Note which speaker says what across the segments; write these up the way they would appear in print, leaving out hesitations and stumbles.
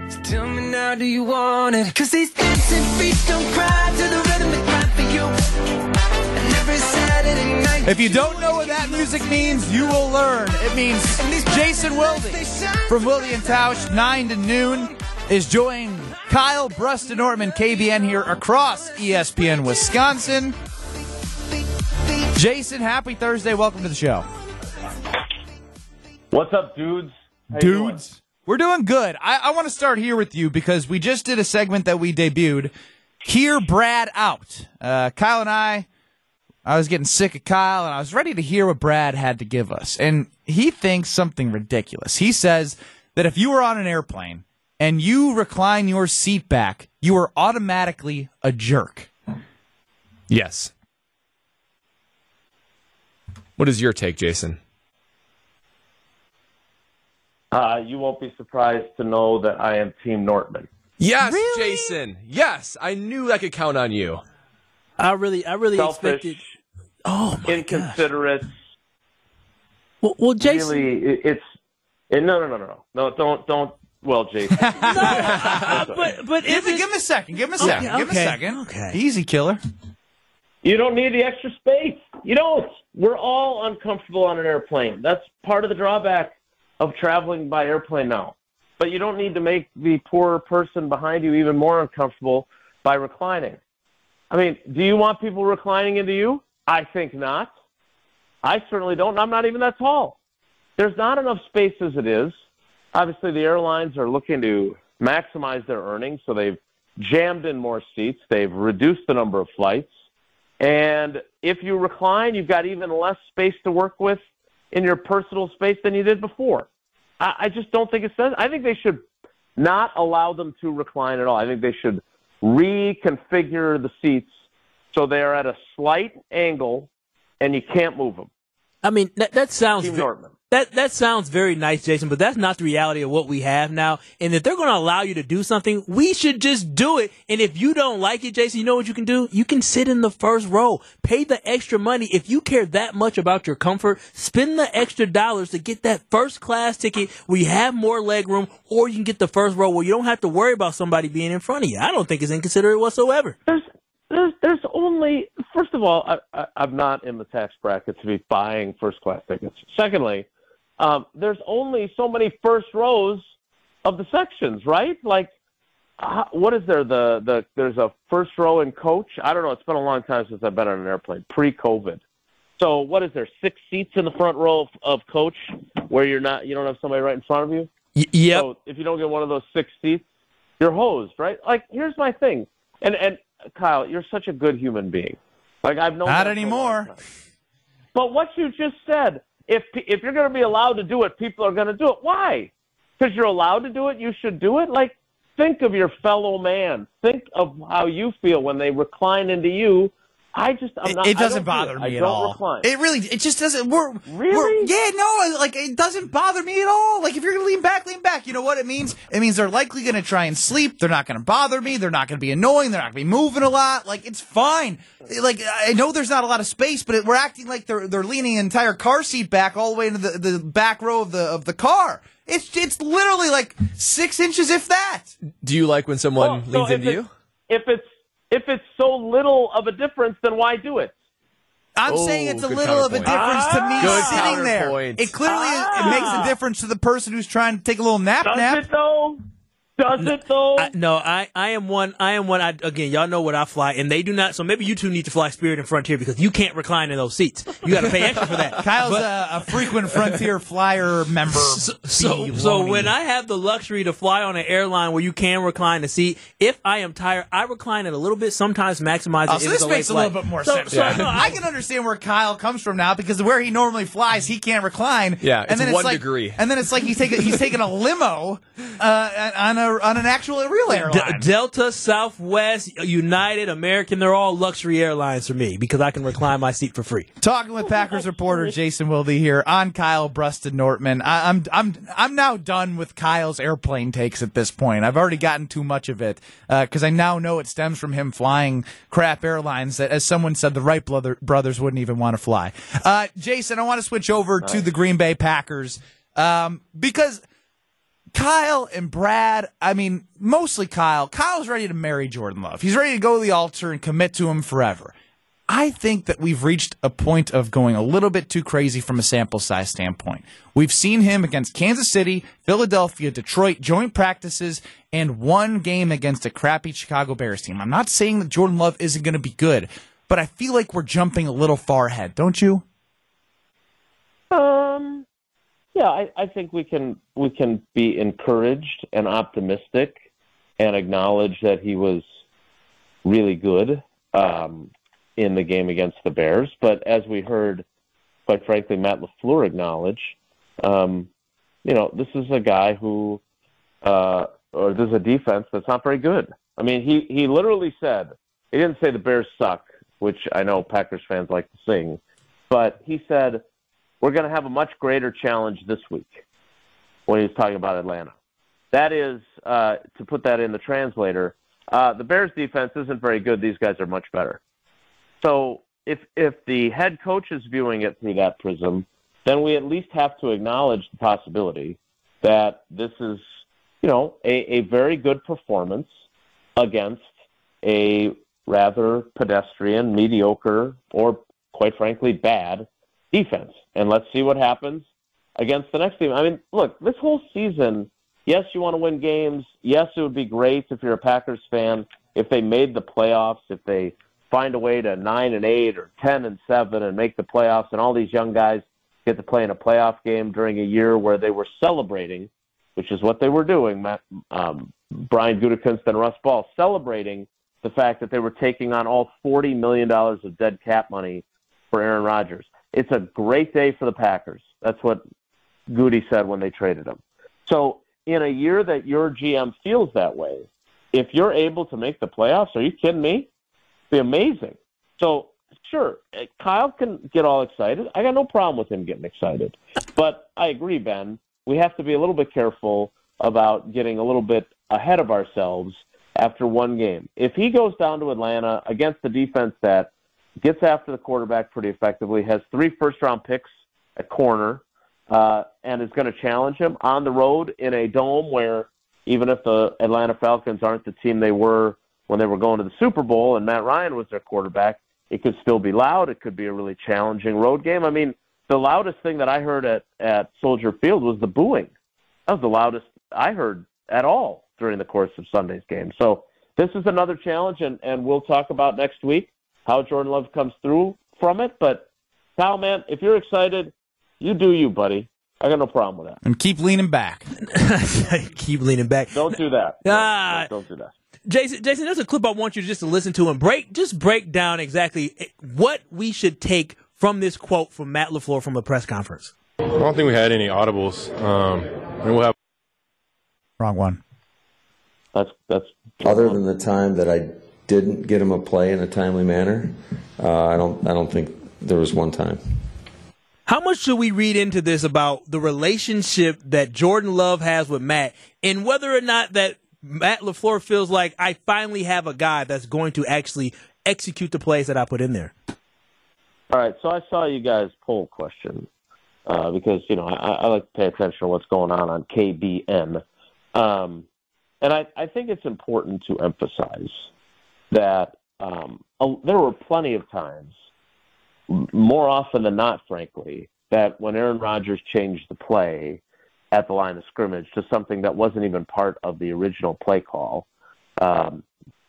Speaker 1: Tell me now, do you want it? 'Cause these dancing feet don't cry to the rhythm they cry for you. And every Saturday night.
Speaker 2: If you don't know what that music means, you will learn. It means Jason Wilde from Wilde and Tausch, 9 to noon, is joining Kyle Brust-Nortman, KBN here across ESPN Wisconsin. Jason, happy Thursday. Welcome to the show.
Speaker 3: What's up, dudes? How you doing?
Speaker 2: We're doing good. I want to start here with you because we just did a segment that we debuted. Hear Brad Out. Kyle and I was getting sick of Kyle, and I was ready to hear what Brad had to give us. And he thinks something ridiculous. He says that if you were on an airplane and you recline your seat back, you are automatically a jerk.
Speaker 4: Yes. What is your take, Jason?
Speaker 3: You won't be surprised to know that I am Team Nortman.
Speaker 4: Yes,
Speaker 2: Really?
Speaker 4: Jason. Yes, I knew I could count on you.
Speaker 5: I really
Speaker 3: Selfish,
Speaker 5: expected. Oh my
Speaker 3: inconsiderate.
Speaker 5: gosh. Well, Jason.
Speaker 3: Really, no, don't. Well, Jason.
Speaker 5: but
Speaker 2: Give him a second. Give him a second.
Speaker 5: Okay,
Speaker 2: Give him a second.
Speaker 5: okay.
Speaker 2: Easy, killer.
Speaker 3: You don't need the extra space. You don't. We're all uncomfortable on an airplane. That's part of the drawback of traveling by airplane now. But you don't need to make the poor person behind you even more uncomfortable by reclining. I mean, do you want people reclining into you? I think not. I certainly don't. I'm not even that tall. There's not enough space as it is. Obviously, the airlines are looking to maximize their earnings, so they've jammed in more seats. They've reduced the number of flights. And if you recline, you've got even less space to work with in your personal space than you did before. I just don't think it's sense. I think they should not allow them to recline at all. I think they should reconfigure the seats so they're at a slight angle and you can't move them.
Speaker 5: I mean, that sounds
Speaker 3: Team Nortman.
Speaker 5: that sounds very nice, Jason, but that's not the reality of what we have now. And if they're going to allow you to do something, we should just do it. And if you don't like it, Jason, you know what you can do? You can sit in the first row. Pay the extra money. If you care that much about your comfort, spend the extra dollars to get that first class ticket where you have more leg room, or you can get the first row where you don't have to worry about somebody being in front of you. I don't think it's inconsiderate whatsoever.
Speaker 3: There's only, first of all, I'm not in the tax bracket to be buying first class tickets. Secondly, there's only so many first rows of the sections, right? Like, what is there? There's a first row in coach. I don't know. It's been a long time since I've been on an airplane, pre-COVID. So what is there? 6 seats in the front row of coach where you don't have somebody right in front of you.
Speaker 5: Yep.
Speaker 3: So if you don't get one of those 6 seats, you're hosed, right? Like, here's my thing, and Kyle, you're such a good human being. Like, I've known
Speaker 2: Not
Speaker 3: that for a long
Speaker 2: anymore.
Speaker 3: time. But what you just said, if you're going to be allowed to do it, people are going to do it. Why? Because you're allowed to do it, you should do it? Like, think of your fellow man. Think of how you feel when they recline into you.
Speaker 2: It doesn't bother me at all.
Speaker 3: Recline.
Speaker 2: It just doesn't.
Speaker 3: Really?
Speaker 2: It doesn't bother me at all. Like, if you're going to lean back. You know what it means? It means they're likely going to try and sleep. They're not going to bother me. They're not going to be annoying. They're not going to be moving a lot. Like, it's fine. Like, I know there's not a lot of space, but we're acting like they're leaning an entire car seat back all the way into the back row of the car. It's literally like 6 inches, if that.
Speaker 4: Do you like when someone leans into you?
Speaker 3: If it's so little of a difference, then why do it?
Speaker 2: I'm saying it's a
Speaker 4: good
Speaker 2: little of a
Speaker 4: counterpoint.
Speaker 2: difference to me
Speaker 4: Good
Speaker 2: sitting there.
Speaker 4: counterpoint.
Speaker 2: It clearly it makes a difference to the person who's trying to take a little nap.
Speaker 3: Does it though? Does it though?
Speaker 5: I am one. Again, y'all know what I fly, and they do not. So maybe you two need to fly Spirit and Frontier because you can't recline in those seats. You got to pay extra for that.
Speaker 2: Kyle's a frequent Frontier Flyer member.
Speaker 5: So when I have the luxury to fly on an airline where you can recline the seat, if I am tired, I recline it a little bit. Sometimes maximize it.
Speaker 2: So this makes a little bit more sense. I can understand where Kyle comes from now because where he normally flies, he can't recline.
Speaker 4: Yeah, it's
Speaker 2: and then
Speaker 4: 1
Speaker 2: like,
Speaker 4: degree.
Speaker 2: And then it's like he's taking a limo on an actual real airline.
Speaker 5: Delta, Southwest, United, American, they're all luxury airlines for me because I can recline my seat for free.
Speaker 2: Talking with Packers reporter Jason Wilde here on Kyle Brust-Nortman. I'm now done with Kyle's airplane takes at this point. I've already gotten too much of it because I now know it stems from him flying crap airlines that, as someone said, the Wright brothers wouldn't even want to fly. Jason, I want to switch over to the Green Bay Packers because Kyle and Brad, I mean, mostly Kyle. Kyle's ready to marry Jordan Love. He's ready to go to the altar and commit to him forever. I think that we've reached a point of going a little bit too crazy from a sample size standpoint. We've seen him against Kansas City, Philadelphia, Detroit, joint practices, and one game against a crappy Chicago Bears team. I'm not saying that Jordan Love isn't going to be good, but I feel like we're jumping a little far ahead, don't you?
Speaker 3: Yeah, I think we can be encouraged and optimistic and acknowledge that he was really good in the game against the Bears. But as we heard, quite frankly, Matt LaFleur acknowledge, this is a guy who, or this is a defense that's not very good. I mean, he literally said, he didn't say the Bears suck, which I know Packers fans like to sing, but he said, we're going to have a much greater challenge this week when he was talking about Atlanta. That is, to put that in the translator, the Bears defense isn't very good. These guys are much better. So if the head coach is viewing it through that prism, then we at least have to acknowledge the possibility that this is, a very good performance against a rather pedestrian, mediocre, or quite frankly, bad defense. And let's see what happens against the next team. I mean, look, this whole season, yes, you want to win games. Yes, it would be great if you're a Packers fan, if they made the playoffs, if they find a way to 9-8 or 10-7 and make the playoffs, and all these young guys get to play in a playoff game during a year where they were celebrating, which is what they were doing, Brian Gutekunst and Russ Ball, celebrating the fact that they were taking on all $40 million of dead cap money for Aaron Rodgers. It's a great day for the Packers. That's what Goody said when they traded him. So in a year that your GM feels that way, if you're able to make the playoffs, are you kidding me? It'd be amazing. So, sure, Kyle can get all excited. I got no problem with him getting excited. But I agree, Ben. We have to be a little bit careful about getting a little bit ahead of ourselves after one game. If he goes down to Atlanta against the defense that gets after the quarterback pretty effectively, has 3 first-round picks at corner, and is going to challenge him on the road in a dome where even if the Atlanta Falcons aren't the team they were when they were going to the Super Bowl and Matt Ryan was their quarterback, it could still be loud. It could be a really challenging road game. I mean, the loudest thing that I heard at Soldier Field was the booing. That was the loudest I heard at all during the course of Sunday's game. So this is another challenge, and we'll talk about next week how Jordan Love comes through from it. But, Kyle, man, if you're excited, you do you, buddy. I got no problem with that.
Speaker 2: And keep leaning back.
Speaker 5: Keep leaning back.
Speaker 3: Don't do that. Don't do that.
Speaker 5: Jason, there's a clip I want you just to listen to and break down exactly what we should take from this quote from Matt LaFleur from a press conference.
Speaker 6: I don't think we had any audibles. And we'll have.
Speaker 2: Wrong one.
Speaker 3: That's
Speaker 7: other than the time that I didn't get him a play in a timely manner, I don't think there was one time.
Speaker 5: How much should we read into this about the relationship that Jordan Love has with Matt, and whether or not that Matt LaFleur feels like I finally have a guy that's going to actually execute the plays that I put in there?
Speaker 3: All right, so I saw you guys poll question because, I like to pay attention to what's going on KBN. And I think it's important to emphasize that there were plenty of times, more often than not, frankly, that when Aaron Rodgers changed the play at the line of scrimmage to something that wasn't even part of the original play call, far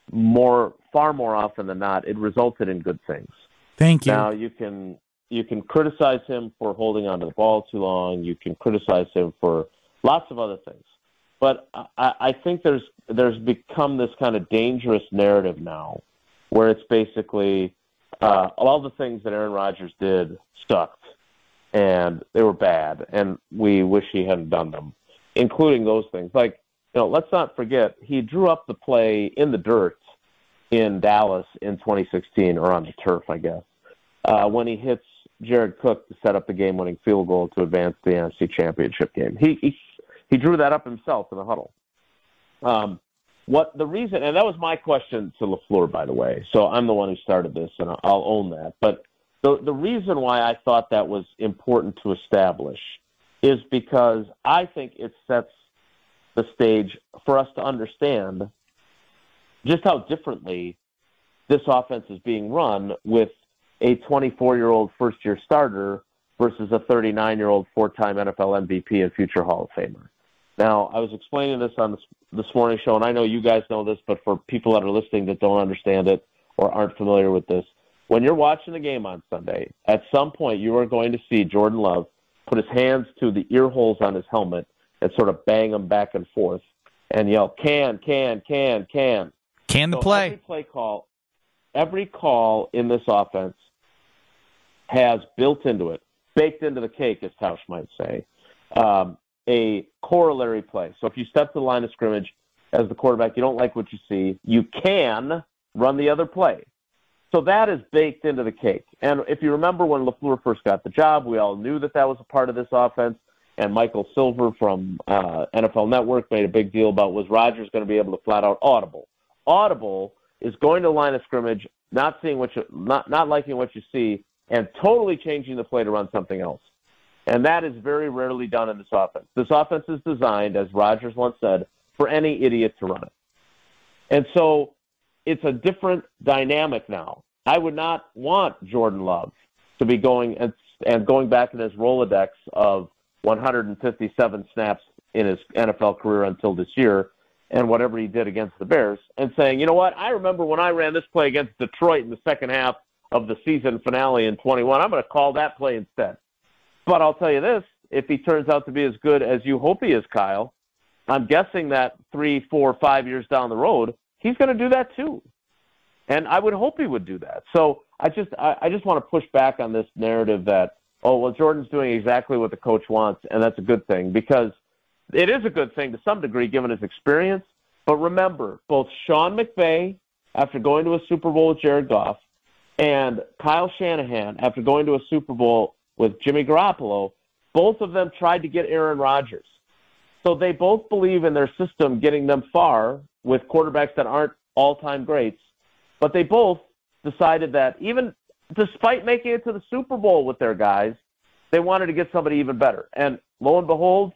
Speaker 3: more often than not, it resulted in good things.
Speaker 2: Thank you.
Speaker 3: Now, you can criticize him for holding onto the ball too long. You can criticize him for lots of other things. But I think there's become this kind of dangerous narrative now where it's basically all the things that Aaron Rodgers did sucked, and they were bad, and we wish he hadn't done them, including those things. Like, let's not forget, he drew up the play in the dirt in Dallas in 2016, or on the turf, I guess, when he hits Jared Cook to set up the game-winning field goal to advance the NFC Championship game. He drew that up himself in the huddle. What the reason, and that was my question to LaFleur, by the way, so I'm the one who started this, and I'll own that. But the reason why I thought that was important to establish is because I think it sets the stage for us to understand just how differently this offense is being run with a 24-year-old first-year starter versus a 39-year-old four-time NFL MVP and future Hall of Famer. Now, I was explaining this on this morning show, and I know you guys know this, but for people that are listening that don't understand it or aren't familiar with this, when you're watching the game on Sunday, at some point you are going to see Jordan Love put his hands to the ear holes on his helmet and sort of bang them back and forth and yell, can.
Speaker 2: Can the play.
Speaker 3: Every call in this offense has built into it, baked into the cake, as Tausch might say, a corollary play. So if you step to the line of scrimmage as the quarterback, you don't like what you see, you can run the other play. So that is baked into the cake. And if you remember when LaFleur first got the job, we all knew that was a part of this offense. And Michael Silver from NFL Network made a big deal about was Rodgers going to be able to flat out audible. Audible is going to the line of scrimmage, not liking what you see, and totally changing the play to run something else. And that is very rarely done in this offense. This offense is designed, as Rodgers once said, for any idiot to run it. And so it's a different dynamic now. I would not want Jordan Love to be going back in his Rolodex of 157 snaps in his NFL career until this year and whatever he did against the Bears and saying, you know what, I remember when I ran this play against Detroit in the second half of the season finale in 21. I'm going to call that play instead. But I'll tell you this, if he turns out to be as good as you hope he is, Kyle, I'm guessing that 3, 4, 5 years down the road, he's going to do that too. And I would hope he would do that. So I just want to push back on this narrative that, oh, well, Jordan's doing exactly what the coach wants, and that's a good thing, because it is a good thing to some degree given his experience. But remember, both Sean McVay, after going to a Super Bowl with Jared Goff, and Kyle Shanahan, after going to a Super Bowl with Jimmy Garoppolo, both of them tried to get Aaron Rodgers. So they both believe in their system getting them far with quarterbacks that aren't all-time greats. But they both decided that even despite making it to the Super Bowl with their guys, they wanted to get somebody even better. And lo and behold,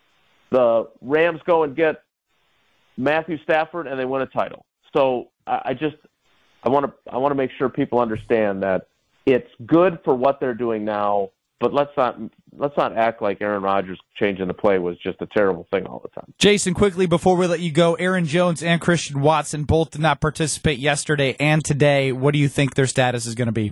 Speaker 3: the Rams go and get Matthew Stafford, and they win a title. So I want to make sure people understand that it's good for what they're doing now, but let's not act like Aaron Rodgers changing the play was just a terrible thing all the time.
Speaker 2: Jason, quickly before we let you go, Aaron Jones and Christian Watson both did not participate yesterday and today. What do you think their status is going to be?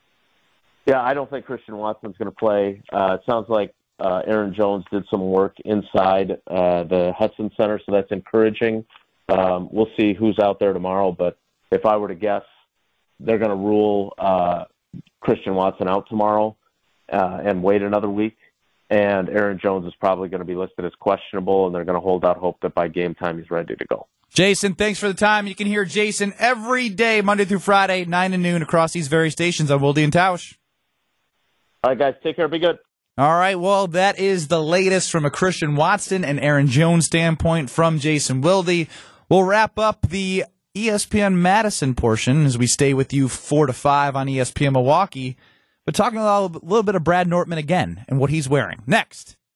Speaker 3: Yeah, I don't think Christian Watson's going to play. It sounds like Aaron Jones did some work inside the Hudson Center, so that's encouraging. We'll see who's out there tomorrow, but if I were to guess, they're going to rule Christian Watson out tomorrow and wait another week. And Aaron Jones is probably going to be listed as questionable, and they're going to hold out hope that by game time he's ready to go.
Speaker 2: Jason, thanks for the time. You can hear Jason every day, Monday through Friday, 9 to noon, across these various stations on Wilde and Tausch.
Speaker 3: All right, guys, take care. Be good.
Speaker 2: All right, well, that is the latest from a Christian Watson and Aaron Jones standpoint from Jason Wilde. We'll wrap up the ESPN Madison portion as we stay with you 4 to 5 on ESPN Milwaukee, but talking a little bit of Brad Nortman again and what he's wearing. Next.